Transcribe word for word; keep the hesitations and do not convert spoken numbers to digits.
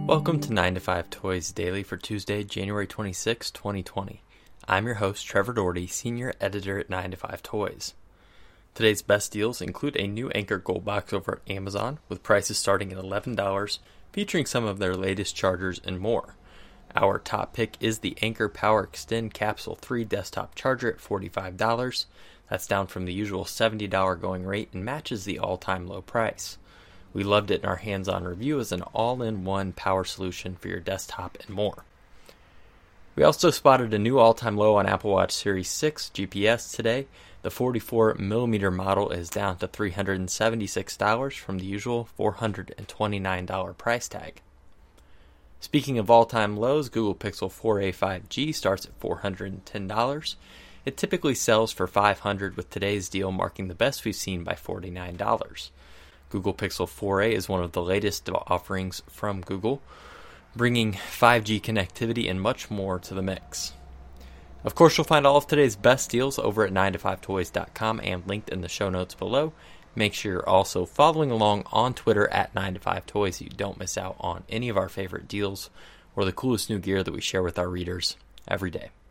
Welcome to nine to five Toys Daily for Tuesday, January twenty-sixth, twenty twenty. I'm your host, Trevor Doherty, Senior Editor at nine to five Toys. Today's best deals include a new Anker Gold Box over at Amazon, with prices starting at eleven dollars, featuring some of their latest chargers and more. Our top pick is the Anker Power Extend Capsule three desktop charger at forty-five dollars. That's down from the usual seventy dollars going rate and matches the all-time low price. We loved it in our hands-on review as an all-in-one power solution for your desktop and more. We also spotted a new all-time low on Apple Watch Series six G P S today. The forty-four millimeter model is down to three hundred seventy-six dollars from the usual four hundred twenty-nine dollars price tag. Speaking of all-time lows, Google Pixel four a five G starts at four hundred ten dollars. It typically sells for five hundred dollars, with today's deal marking the best we've seen by forty-nine dollars. Google Pixel four a is one of the latest offerings from Google, bringing five G connectivity and much more to the mix. Of course, you'll find all of today's best deals over at nine to five toys dot com and linked in the show notes below. Make sure you're also following along on Twitter at nine to five toys so you don't miss out on any of our favorite deals or the coolest new gear that we share with our readers every day.